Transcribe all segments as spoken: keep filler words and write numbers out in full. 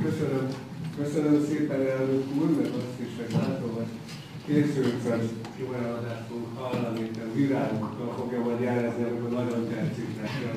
Köszönöm, köszönöm szépen, elnök úr, mert azt is meglátom, hogy készültön jó eladást fogunk hallani, itt a virágokkal fogja majd jelezni, amikor nagyon tetszik nekem.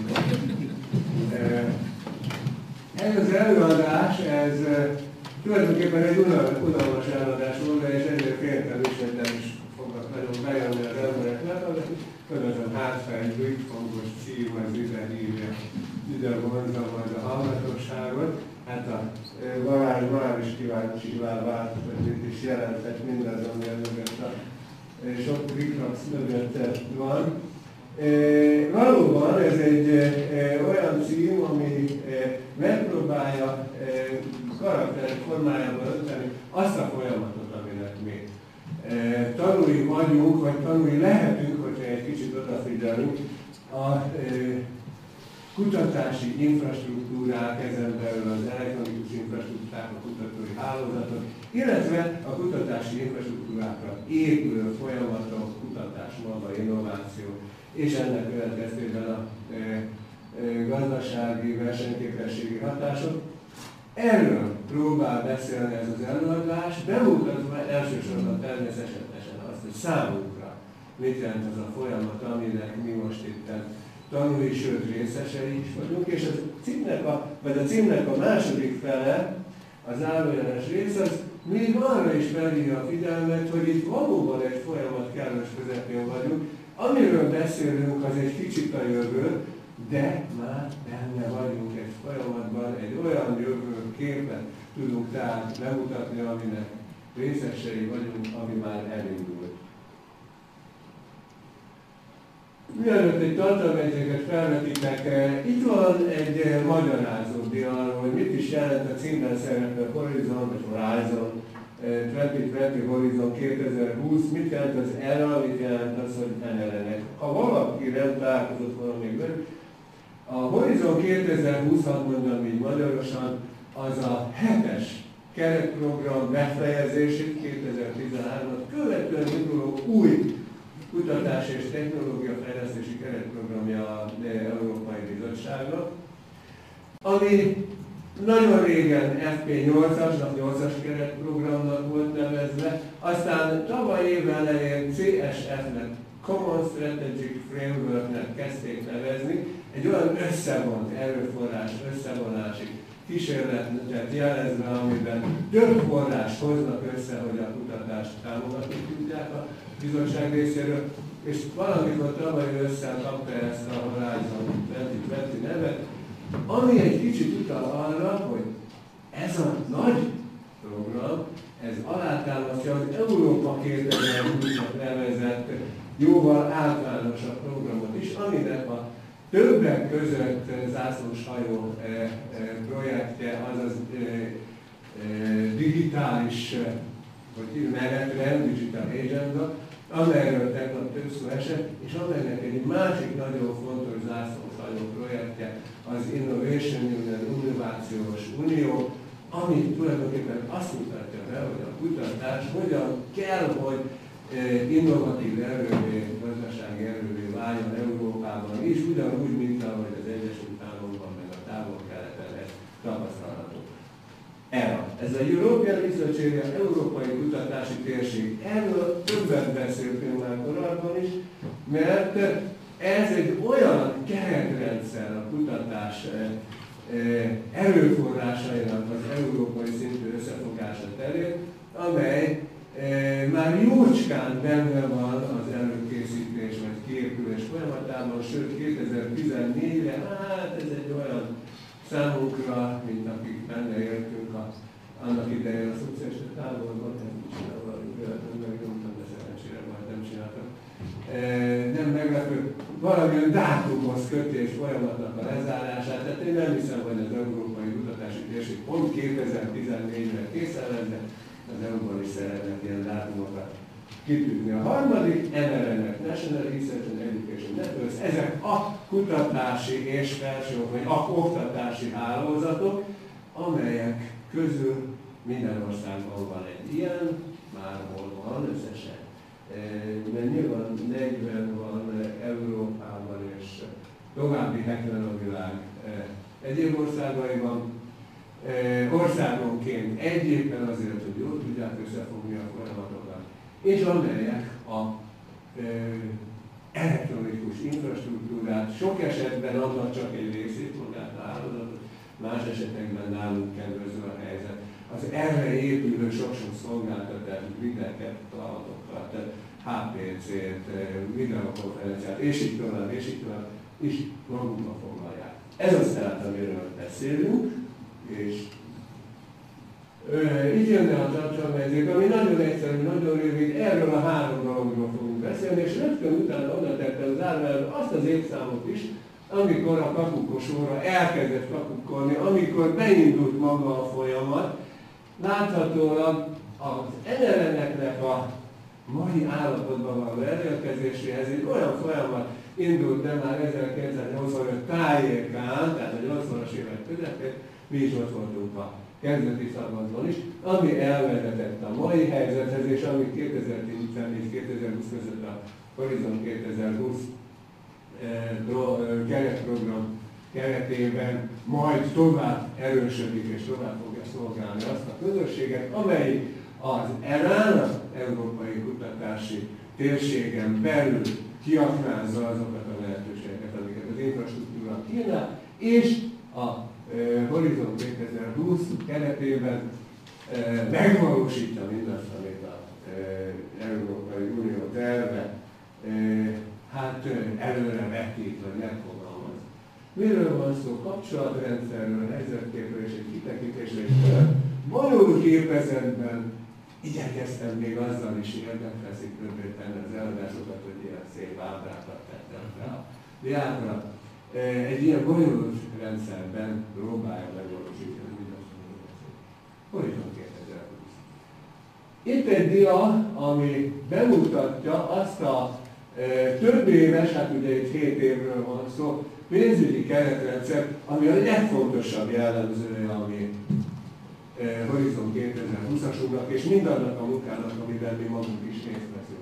Ez az előadás, ez tulajdonképpen egy unalmas előadás volt, és ezért féltem is, hogy nem is fognak nagyon bejönni az embereknek, de különösen hátfejlők, hangos cím, az ide hívja, ide vonza majd a hallgatóságot. Hát a Balázs már is kíváncsivá vált, hogy itt is jelentett mindaz, ami mögött a sok triklax mögött van. E, valóban ez egy e, olyan cím, ami e, megpróbálja e, karakterek formájában önteni azt a folyamatot, aminek mi e, tanulni vagyunk, vagy tanulni lehetünk, hogyha egy kicsit odafigyelünk a e, kutatási infrastruktúrák, ezen belül az elektronikus infrastruktúrák, a kutatói hálózatok, illetve a kutatási infrastruktúrákra épülő folyamatok, kutatás, maga, innováció, és ennek következtében a e, e, gazdasági, versenyképességi hatások. Erről próbál beszélni ez az előadás, bemutatva elsősorban természetesen azt, hogy számunkra mit jelent az a folyamat, aminek mi most itt tanulni, sőt részesei is vagyunk, és a címnek a, vagy a címnek a második fele, az zárójeles rész, az még arra is felhívja a figyelmet, hogy itt valóban egy folyamat kellős közepén vagyunk. Amiről beszélünk, az egy kicsit a jövő, de már benne vagyunk egy folyamatban, egy olyan jövőképet tudunk tehát bemutatni, aminek részesei vagyunk, ami már elindult. Mielőtt egy tartalmegyeket felvetítek, itt van egy magyarázó arról, hogy mit is jelent a címben szereplő Horizon, vagy Horizon, kétezer-húsz Horizon kétezer-húsz, mit jelent az erre, mit jelent az, hogy en er en-nek. Ha valaki nem találkozott volna még velük, a Horizon kétezer-húsz, hadd mondjam így magyarosan, az a hetes keretprogram befejezését kétezer-tizenhármat követően induló új kutatás és technológiafejlesztési keretprogramja az Európai Bizottságnak, ami nagyon régen ef pé nyolcas, nyolcas keretprogramnak volt nevezve, aztán tavaly év elején cé es ef-nek, Common Strategic Framework-nek kezdték nevezni, egy olyan összevont erőforrás összevonási kísérletet jelezve, amiben több forrás hoznak össze, hogy a kutatást támogatni tudják a bizottság részéről, és valamikor tavaly ősszel kapta ezt a Horizon kétezer-húsz nevet, ami egy kicsit utal arra, hogy ez a nagy program, ez alátámasztja az Európa kétezer-húsznak nevezett jóval általánosabb programot is, aminek a többek között zászlós hajó e, e, projektje, azaz e, e, digitális, vagy menetrend, Digital Agenda, amelyről tegnap több szó esett, és amelynek egy másik nagyon fontos zászlós hajó projektje az Innovation Union, Innovációs Unió, ami tulajdonképpen azt mutatja be, hogy a kutatás hogyan kell, hogy innovatív erővé, gazdasági erővé váljon Európában is, ugyanúgy, mint ahogy az Egyesült Államokban, meg a Távol-Keleten ez tapasztalható. ERA. Ez a European Research Area, Európai Kutatási Térség. Erről többet beszéltünk már korábban is, mert ez egy olyan keretrendszer a kutatás erőforrásainak az európai szintű összefogása terén, amely E, már jócskán benne van az előkészítés vagy kiépülés folyamatában, sőt kétezer-tizennégyre, hát ez egy olyan számunkra, mint akik benne éltünk a, annak idején a szociális távolban, nem csinálva, véletlenül megnyomtam, de szerencsére majd nem csináltam. E, nem meglepő, valamilyen dátumhoz kötés folyamatnak a lezárását, tehát én nem hiszem, hogy az Európai Kutatási Térség pont kétezer-tizennégyre készen lenne, az é u-ban is szeretnek ilyen dátumokat kitűzni. A harmadik, en er en-nek, National Research and Education Networks, ezek a kutatási és felső, vagy a oktatási hálózatok, amelyek közül minden országban van egy ilyen, már hol van összesen. Mert nyilván negyven van Európában, és további hetven a világ egyéb országaiban. országonként egy éppen azért, hogy jól tudják összefogni a folyamatokat, és amelyek a elektronikus infrastruktúrát, sok esetben annak csak egy részét, magát a hálózatot, más esetekben nálunk kedvező a helyzet. Az erre épülő sok-sok szolgáltatás, videket, cloudokat, há pé cét, videokonferenciát, és így tovább, és így tovább, is magukba foglalják. Ez az tehát, amiről beszélünk, és Ö, így jönne a tartalmazék, ami nagyon egyszerű, nagyon rövid, erről a három dologról fogunk beszélni, és rögtön utána oda tettem az árvára azt az évszámot is, amikor a kakukos óra elkezdett kakukkolni, amikor beindult maga a folyamat, láthatólag az en el en-eknek a mai állapotban való elérkezéséhez egy olyan folyamat indult be már ezerkilencszáznyolcvanöt tájékán, tehát a nyolcvanas évek közepén, mi is ott voltunk a kezdeti szakaszban is, ami elvezetett a mai helyzethez, és ami kétezer-tizennégy kétezer-húsz között a Horizon kétezer-húsz keretprogram keretében majd tovább erősödik és tovább fogja szolgálni azt a közösséget, amely az erán, az Európai Kutatási Térségen belül kiaknázza azokat a lehetőségeket, amiket az infrastruktúra kínál, és a Horizon kétezer-húsz keretében megvalósítja mindazt, amit az Európai Unió terve hát előre vetít, vagy megfogalmaz. Miről van szó? Kapcsolatrendszerről, helyzetképről és egy kitekintésről, és bonyolult gépezetben igyekeztem még azzal is érdekfeszítőbbé tenni az előadásokat, hogy ilyen szép ábrákat tettem fel a diákra. Egy ilyen bonyolult rendszerben próbálja megvalósítani mindazt, amiről beszélünk. Horizon kétezer-húsz. Itt egy dia, ami bemutatja azt a e, több éves, hát ugye itt hét évről van szó, pénzügyi keretrendszer, ami a legfontosabb jellemzője, ami e, Horizon kétezer-húszasunknak, és mindannak a munkának, amiben mi magunk is részt veszünk.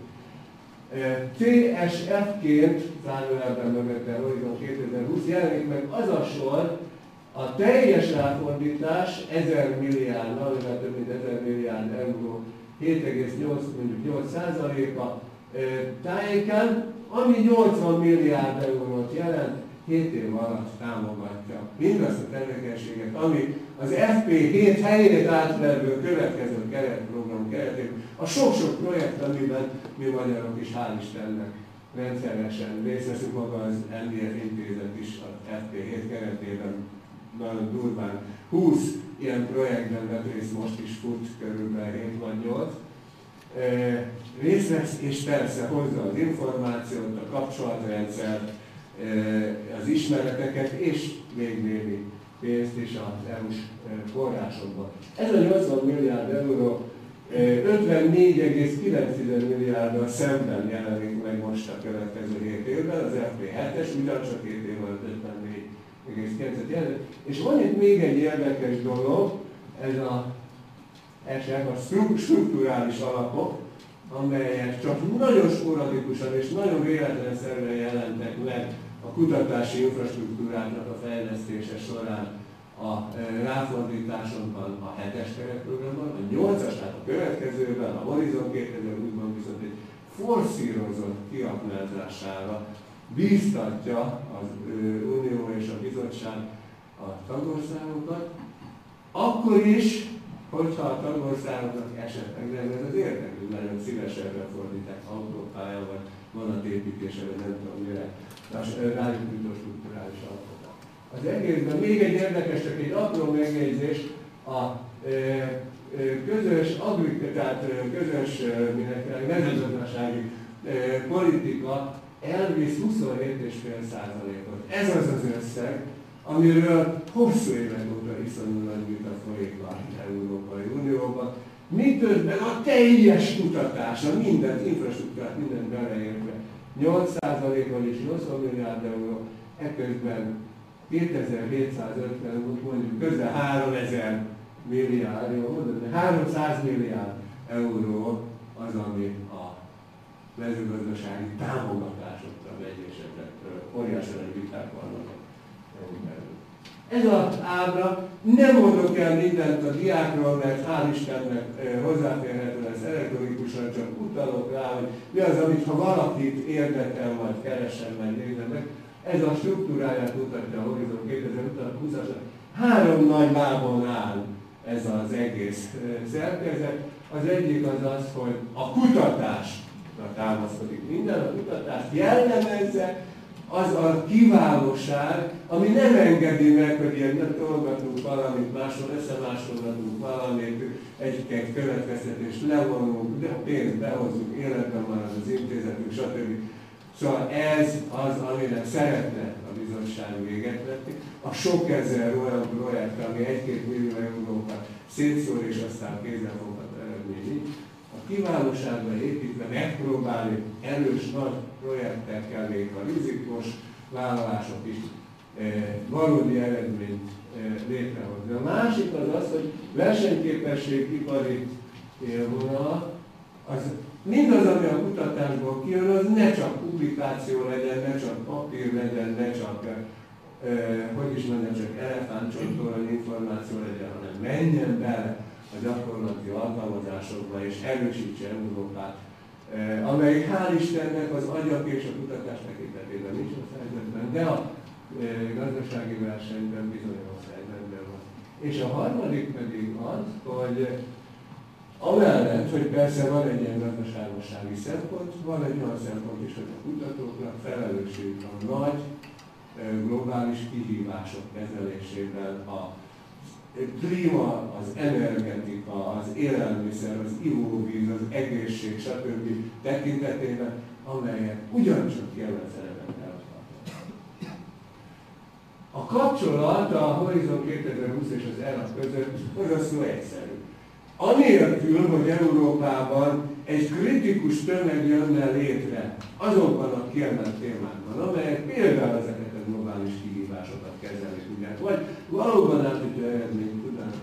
té es ef-ként, zárójelben mögötte Horizon kétezer-húsz jelenik meg az a sor, a teljes ráfordítás ezer milliárd, valamivel több mint ezer milliárd euró, hét egész nyolc százaléka tájéken, ami nyolcvan milliárd eurót jelent, hét év alatt támogatja mindazt a tevékenységet, ami az ef pé hét helyét átvevő következő keretprogram keretében, a sok-sok projekt, amiben mi magyarok is, hál' Istennek, rendszeresen részt veszünk, maga az en bé ef intézet is az ef pé hét keretében nagyon durván húsz ilyen projektben vett részt, most is fut körülbelül hét vagy nyolc. E, részt vesz, és persze hozza az információt, a kapcsolatrendszer, az ismereteket, és még némi pénzt is az é u-s forrásokban. Ez a nyolcvan milliárd euró ötvennégy egész kilenc milliárddal szemben jelenik meg most a következő hét évben, az ef pé hetes, ugyancsak hét év alatt ötvennégy egész kilenc jelent. És van itt még egy érdekes dolog, ez a, a strukturális alapok, amelyek csak nagyon sporadikusan és nagyon véletlenszerűen jelentek meg a kutatási infrastruktúráknak a fejlesztése során a ráfordításokban a hetes keretprogramban, a nyolcas, tehát a következőben, a Horizon kétezer-húszban viszont egy forszírozott kiaknázására bíztatja az Unió és a Bizottság a tagországokat, akkor is, hogyha a tagországoknak esetleg nem ez az érdekük, nagyon szívesen fordítják autópályával, vonatépítésre, vagy nem tudom mire, rájuk jutó strukturális alapoknak. Az egészben még egy érdekes, csak egy apró megjegyzés, a e, e, közös agrik, tehát közös mezőgazdasági e, politika elvisz huszonhét egész öt százalékot. Ez az az összeg, amiről hosszú évek óta iszonyú nagy vita folyik az Európai Unióban, miközben a teljes kutatása, mindent, infrastruktúrát, mindent beleértve nyolc százalék, vagyis nyolcvan milliárd euró, eközben kétezer-hétszázötven, mondjuk közel háromezer milliárd, jó, mondod, háromszáz milliárd euró az, ami a mezőgazdasági támogatásokra megy, és ezekről óriási nagy viták vannak. Ez az ábra, nem mondok el mindent a diákról, mert hál' Istennek hozzáférhető lesz elektronikusan, csak utalok rá, hogy mi az, amit ha valakit érdekel, majd keressen, meg nézze meg. Ez a struktúráját mutatja a Horizon kétezer-húszasnak. Három nagy lábon áll ez az egész szerkezet. Az egyik az az, hogy a kutatásra támaszkodik minden, a kutatást jellemezze, az a kiválóság, ami nem engedi meg, hogy ilyen tolgatunk valamit, máshol összemásolgatunk valamit, egy-egy következtetést levonunk, de pénzt behozunk, életben marad az intézetünk, stb. Szóval ez az, aminek szeretne a bizottság véget vetni. A sok ezer olyan projekt, ami egy-két millió eurókat szétszór, és aztán kézzelfogható eredmény nincs. A kiválóságra építve megpróbálni erős nagy projektekkel, még a rizikós vállalások is e, valódi eredményt e, létrehozni. A másik az az, hogy versenyképesség, ipari élvonal, az mindaz, ami a kutatásból kijön, az ne csak publikáció legyen, ne csak papír legyen, ne csak, eh, hogy is mondjam, csak elefántcsontorony információ legyen, hanem menjen bele a gyakorlati alkalmazásokba és erősítse Európát, eh, amelyik hál' Istennek az agyak és a kutatás tekintetében nincs a helyzetben, de a eh, gazdasági versenyben bizonyos helyzetben van. És a harmadik pedig az, hogy amellett, hogy persze van egy ilyen gazdaságossági szempont, van egy olyan szempont is, hogy a kutatóknak felelősség a nagy globális kihívások kezelésében, a klíma, az energetika, az élelmiszer, az ivóvíz, az egészség, stb. Tekintetében, amelyek ugyancsak kiemelt szerepet eltartanak. A kapcsolat a Horizon kétezer-húsz és az e er á között borzasztó egyszerű. Anélkül, hogy Európában egy kritikus tömeg jönne létre azokban a kiemelt témákban, amelyek például ezeket a globális kihívásokat kezelik, ugye, vagy valóban átütő eredményt tudnak.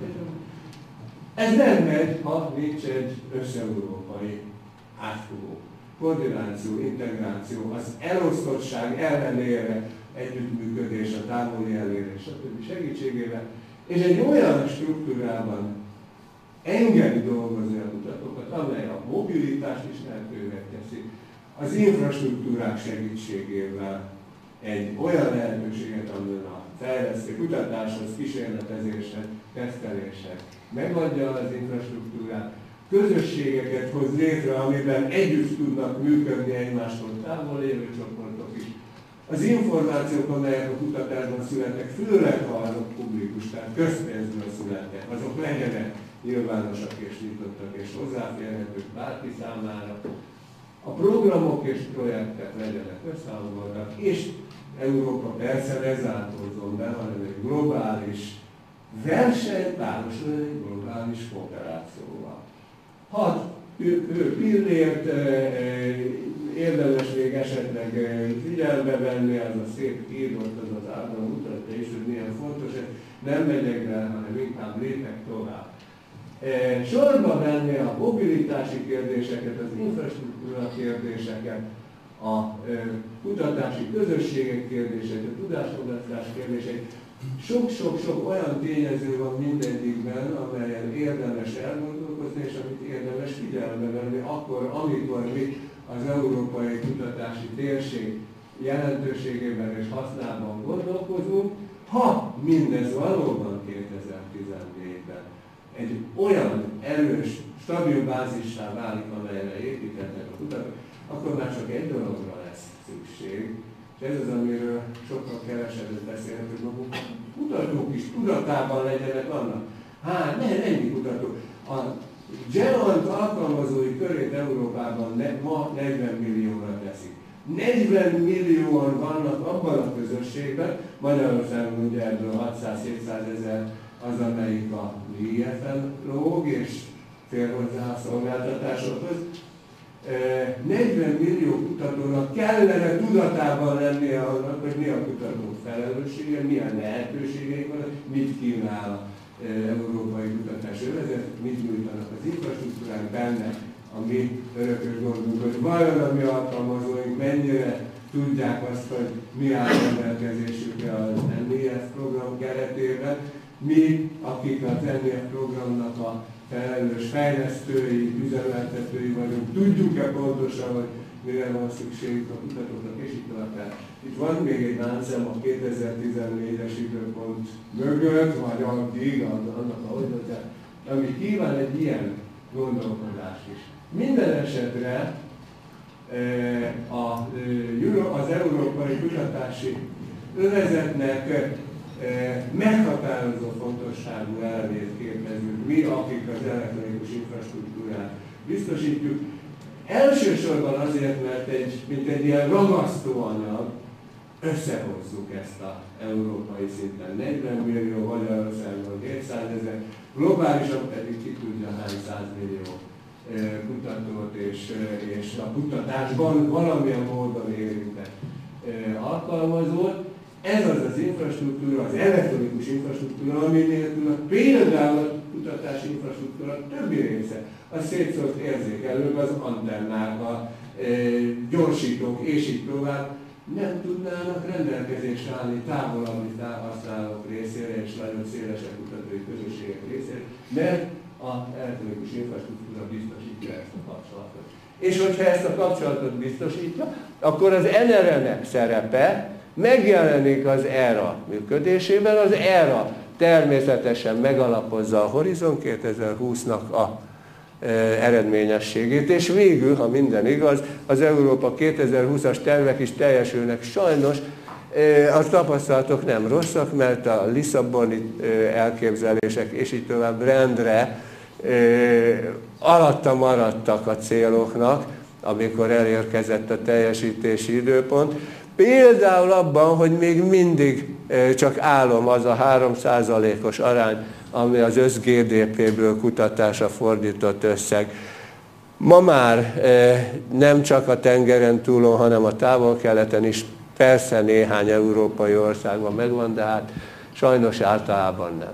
Ez nem megy, ha nincs egy összeurópai átfogó koordináció, integráció, az elosztottság ellenére együttműködés, a távoli elérés, stb. Segítségével, és egy olyan struktúrában engedi dolgozni a kutatókat, amely a mobilitást is lehetővé teszi, az infrastruktúrák segítségével egy olyan lehetőséget, amiben a fejlesztő kutatáshoz, kísérletezéshez, teszteléshez megadja az infrastruktúrát, közösségeket hoz létre, amiben együtt tudnak működni egymástól távol lévő csoportok is. Az információk, amelyek a kutatásban születnek, főleg ha azok publikus, tehát közpénzből születnek, azok legyenek nyilvánosak és nyitottak és hozzáférhetők bárki számára. A programok és projektek legyenek összehangoltak, és Európa persze ne zárkózzon be, hanem egy globális verseny párosul egy globális kooperációval. Hat ő pillért érdemes még esetleg figyelme venni, az a szép írott, az az ábra mutatja is, hogy milyen fontos, nem megyek rá, hanem inkább lépek tovább. Sorba venni a mobilitási kérdéseket, az infrastruktúra kérdéseket, a kutatási közösségek kérdéseit, a tudásfogadás kérdéseit. Sok-sok-sok olyan tényező van mindegyikben, amelyen érdemes elgondolkozni, és amit érdemes figyelembe venni akkor, amikor mi az európai kutatási térség jelentőségében és használban gondolkozunk, ha mindez valóban kétezer-tizennégyben egy olyan erős, stabil bázissá válik, amelyre építhetnek a kutatók, akkor már csak egy dologra lesz szükség, és ez az, amiről sokkal kevesebbet beszélnek, hogy maguk kutatók is tudatában legyenek annak. Hát, ne, ennyi kutató. A Geant alkalmazói körét Európában ne, ma negyven millióra teszik. negyven millióan vannak abban a közösségben, Magyarországon ugye ebből hatszáz-hétszáz ezer az, amelyik a I F en lóg és fér hozzá a szolgáltatásokhoz. negyven millió kutatónak kellene tudatában lennie annak, hogy mi a kutatók felelőssége, milyen lehetőségeik vannak, mit kínál a európai kutatás övezet, mit nyújtanak az infrastruktúrák benne, a mi örökös gondunk, hogy vajon a mi alkalmazóink mennyire tudják azt, hogy mi áll rendelkezésükre az en i ef program keretében. Mi, akik az en i ef programnak a felelős fejlesztői, üzemeltetői vagyunk, tudjuk-e pontosan, hogy mire van szükségük a kutatóknak, és így tovább. Itt van még egy láncszem a kétezer-tizennégyes időpont mögött, vagy addig, annak a oldalát, ami kíván egy ilyen gondolkodást is. Minden esetre az európai kutatási övezetnek meghatározó fontosságú elvét képezünk mi, akik az elektronikus infrastruktúrát biztosítjuk. Elsősorban azért, mert egy, mint egy ilyen ragasztóanyag összehozzuk ezt a európai szinten. negyven millió, Magyarországon hétszázezer, globálisan pedig ki tudja hány százmillió kutatót és, és a kutatásban valamilyen módon érintett alkalmazót. Ez az az infrastruktúra, az elektronikus infrastruktúra, ami nélkül például a kutatási infrastruktúra többi része, a szétszórt érzékelők, az antennák, a e, gyorsítók és így tovább nem tudnának rendelkezésre állni távolabbi felhasználók részére és nagyon szélesebb kutatói közösségek részére, mert az elektronikus infrastruktúra biztosítja ezt a kapcsolatot. És hogyha ezt a kapcsolatot biztosítja, akkor az en er e-nek szerepe megjelenik az ERA működésében. Az ERA természetesen megalapozza a Horizon kétezer-húsznak a e, eredményességét, és végül, ha minden igaz, az Európa kétezer-húszas tervek is teljesülnek. Sajnos e, a tapasztalatok nem rosszak, mert a lisszaboni e, elképzelések és így tovább rendre e, alatta maradtak a céloknak, amikor elérkezett a teljesítési időpont. Például abban, hogy még mindig csak álom az a három százalékos arány, ami az össz gé dé pé-ből kutatásra fordított összeg. Ma már nem csak a tengeren túlon, hanem a távol-keleten is persze néhány európai országban megvan, de hát sajnos általában nem.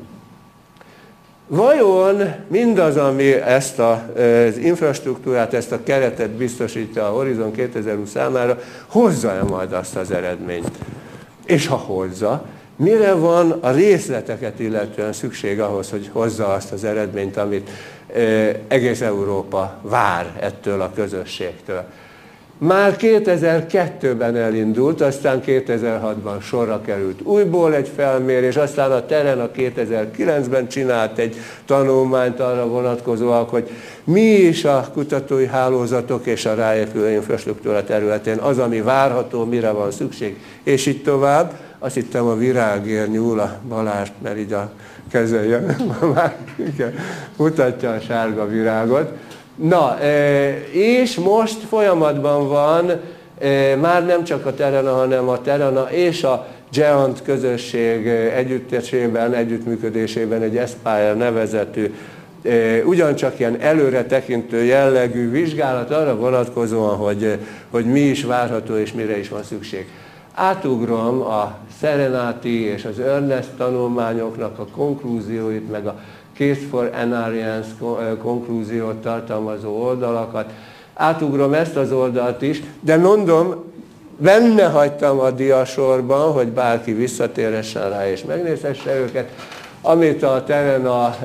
Vajon mindaz, ami ezt az infrastruktúrát, ezt a keretet biztosítja a Horizon kétezer-húsz számára, hozza-e majd azt az eredményt? És ha hozza, mire van a részleteket illetően szükség ahhoz, hogy hozza azt az eredményt, amit egész Európa vár ettől a közösségtől? Már kétezer-kettőben elindult, aztán kétezer-hatban sorra került újból egy felmérés, aztán a Terena kétezer-kilencben csinált egy tanulmányt arra vonatkozóan, hogy mi is a kutatói hálózatok és a ráépülő infrastruktúra területén az, ami várható, mire van szükség, és így tovább. Azt hittem, a virágért nyúl a Balást, mert így a kezelje, már mutatja a sárga virágot. Na, és most folyamatban van már nem csak a Terena, hanem a Terena és a Geant közösség együttesében, együttműködésében egy Aspire nevezetű, ugyancsak ilyen előre tekintő jellegű vizsgálat arra vonatkozóan, hogy, hogy mi is várható és mire is van szükség. Átugrom a Serenity és az Earnest tanulmányoknak a konklúzióit, meg a Case for Enariance konklúziót tartalmazó oldalakat. Átugrom ezt az oldalt is, de mondom, benne hagytam a diasorban, hogy bárki visszatérhessen rá és megnézhesse őket, amit a Terena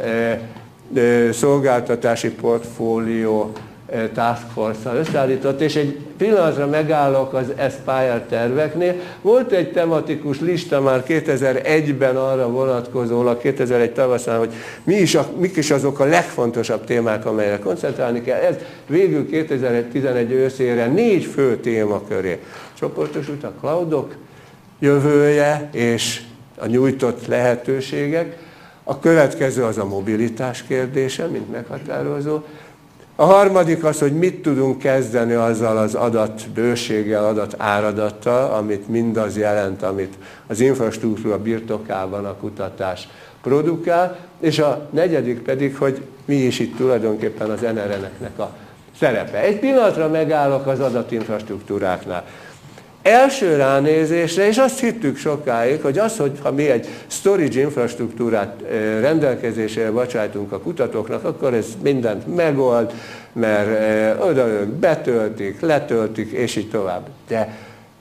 szolgáltatási portfólió Task Force-szal összeállított, és egy pillanatra megállok az Aspire terveknél. Volt egy tematikus lista már kétezer-egyben arra vonatkozólag, kétezer-egy tavaszán, hogy mi is a, mik is azok a legfontosabb témák, amelyre koncentrálni kell. Ez végül kétezer-tizenegy őszére négy fő témaköré csoportosult: a cloudok jövője és a nyújtott lehetőségek. A következő az a mobilitás kérdése, mint meghatározó. A harmadik az, hogy mit tudunk kezdeni azzal az adatbőséggel, adatáradattal, amit mindaz jelent, amit az infrastruktúra birtokában a kutatás produkál, és a negyedik pedig, hogy mi is itt tulajdonképpen az en er e-nek a szerepe. Egy pillanatra megállok az adatinfrastruktúráknál. Első ránézésre, és azt hittük sokáig, hogy az, hogy ha mi egy storage infrastruktúrát rendelkezésére bocsájtunk a kutatóknak, akkor ez mindent megold, mert oda ők betöltik, letöltik, és így tovább. De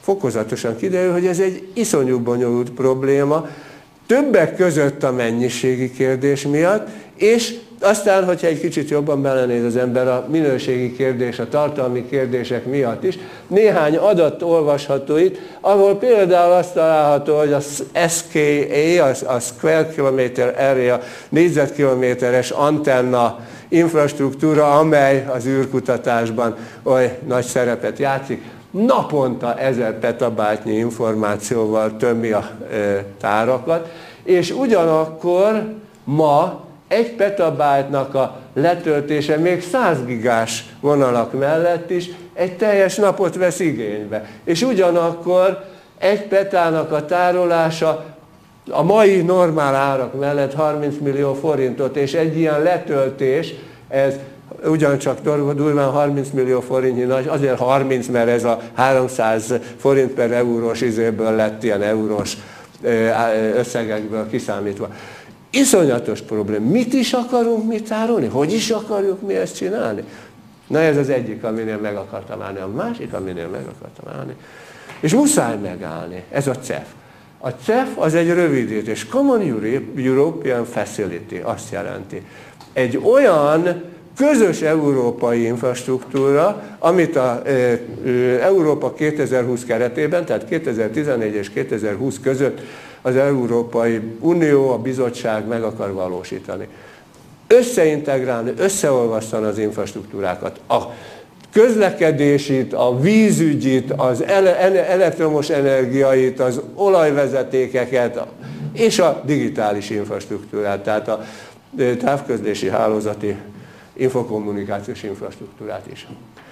fokozatosan kiderül, hogy ez egy iszonyú bonyolult probléma, többek között a mennyiségi kérdés miatt, és aztán, hogyha egy kicsit jobban belenéz az ember a minőségi kérdés, a tartalmi kérdések miatt is, néhány adat olvasható itt, ahol például azt található, hogy az es ká á, a Square Kilometer Area, négyzetkilométeres antenna infrastruktúra, amely az űrkutatásban oly nagy szerepet játszik, naponta ezer petabájtnyi információval tömmi a e, tárakat, és ugyanakkor ma egy petabájtnak a letöltése még száz gigás vonalak mellett is egy teljes napot vesz igénybe. És ugyanakkor egy petának a tárolása a mai normál árak mellett harminc millió forintot, és egy ilyen letöltés, ez ugyancsak durván harminc millió forintnyi nagy, azért harminc, mert ez a háromszáz forint per eurós izéből lett ilyen eurós összegekből kiszámítva. Iszonyatos probléma. Mit is akarunk mi tárolni? Hogy is akarjuk mi ezt csinálni? Na ez az egyik, aminél meg akartam állni. A másik, aminél meg akartam állni. És muszáj megállni. Ez a cé e ef. A cé e ef az egy rövidítés. Common European Facility azt jelenti. Egy olyan közös európai infrastruktúra, amit a e, e, Európa kétezer-húsz keretében, tehát kétezer-tizennégy és kétezer-húsz között az Európai Unió, a bizottság meg akar valósítani. Összeintegrálni, összeolvasztani az infrastruktúrákat. A közlekedésit, a vízügyit, az elektromos energiait, az olajvezetékeket és a digitális infrastruktúrát, tehát a távközlési hálózati infokommunikációs infrastruktúrát is.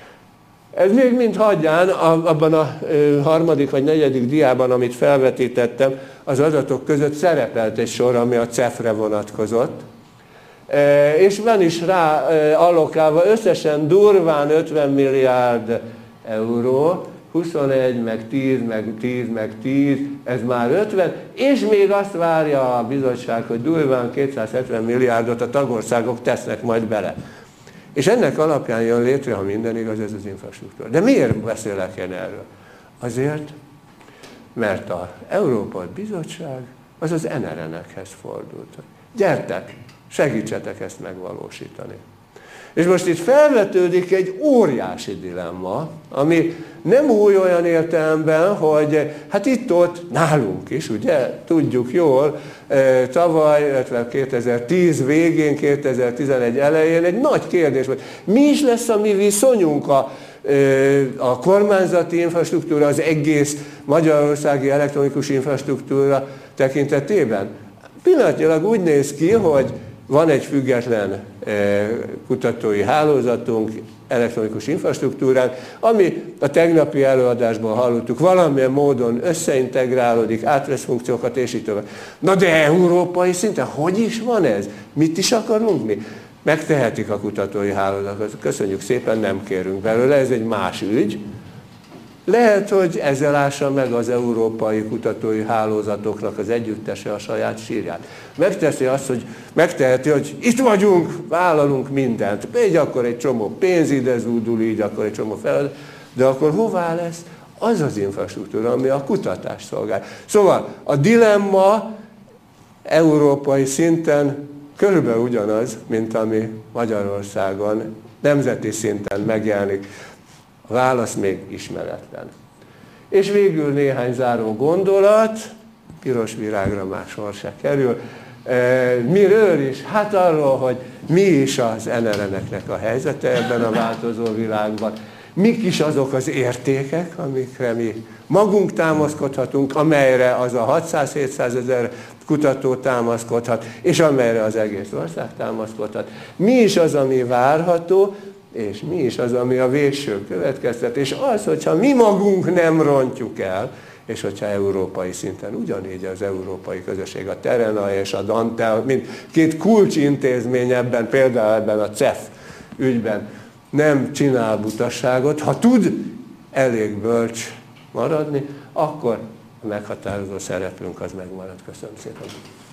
Ez még mind hagyján, abban a harmadik vagy negyedik diában, amit felvetítettem, az adatok között szerepelt egy sor, ami a cé e ef-re vonatkozott, és van is rá allokálva összesen durván ötven milliárd euró, huszonegy, meg tíz, meg tíz, meg tíz, ez már ötven, és még azt várja a bizottság, hogy durván kétszázhetven milliárdot a tagországok tesznek majd bele. És ennek alapján jön létre, ha minden igaz, ez az infrastruktúra. De miért beszélek én erről? Azért, mert az Európai Bizottság az az en er en-ekhez fordult. Gyertek, segítsetek ezt megvalósítani. És most itt felvetődik egy óriási dilemma, ami nem új olyan értelemben, hogy hát itt-ott nálunk is, ugye, tudjuk jól, tavaly, illetve kétezer-tíz végén, kétezer-tizenegy elején egy nagy kérdés volt. Mi is lesz a mi viszonyunk a, a kormányzati infrastruktúra, az egész magyarországi elektronikus infrastruktúra tekintetében? Pillanatnyilag úgy néz ki, hogy van egy független kutatói hálózatunk, elektronikus infrastruktúránk, ami a tegnapi előadásban hallottuk, valamilyen módon összeintegrálódik, átvesz funkciókat, és így tovább. Na de európai szinten hogy is van ez? Mit is akarunk mi? Megtehetik a kutatói hálózatot. Köszönjük szépen, nem kérünk belőle, ez egy más ügy. Lehet, hogy ezzel ássa meg az európai kutatói hálózatoknak az együttese a saját sírját. Megteszi azt, hogy megteheti, hogy itt vagyunk, vállalunk mindent. Így akkor egy csomó pénz ide zúdul, így akkor egy csomó feladat. De akkor hová lesz az az infrastruktúra, ami a kutatást szolgál? Szóval a dilemma európai szinten körülbelül ugyanaz, mint ami Magyarországon nemzeti szinten megjelenik. A válasz még ismeretlen. És végül néhány záró gondolat, piros virágra már sor se kerül. Miről is? Hát arról, hogy mi is az en er en-eknek a helyzete ebben a változó világban. Mik is azok az értékek, amikre mi magunk támaszkodhatunk, amelyre az a hatszáz-hétszázezer kutató támaszkodhat, és amelyre az egész ország támaszkodhat. Mi is az, ami várható, és mi is az, ami a végső következtetés, az, hogyha mi magunk nem rontjuk el, és hogyha európai szinten ugyanígy az európai közösség, a Terena és a Dante, mint két kulcsintézmény ebben, például ebben a cé e ef ügyben nem csinál butasságot, ha tud elég bölcs maradni, akkor a meghatározó szerepünk az megmarad. Köszönöm szépen.